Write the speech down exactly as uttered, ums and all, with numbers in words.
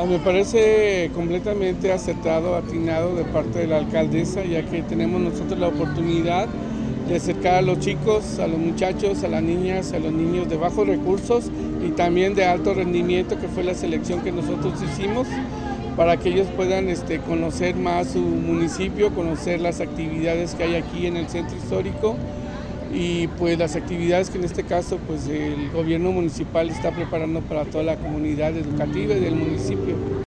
Ah, me parece completamente acertado, atinado de parte de la alcaldesa, ya que tenemos nosotros la oportunidad de acercar a los chicos, a los muchachos, a las niñas, a los niños de bajos recursos y también de alto rendimiento, que fue la selección que nosotros hicimos, para que ellos puedan este, conocer más su municipio, conocer las actividades que hay aquí en el centro histórico y pues las actividades que en este caso pues el gobierno municipal está preparando para toda la comunidad educativa y del municipio.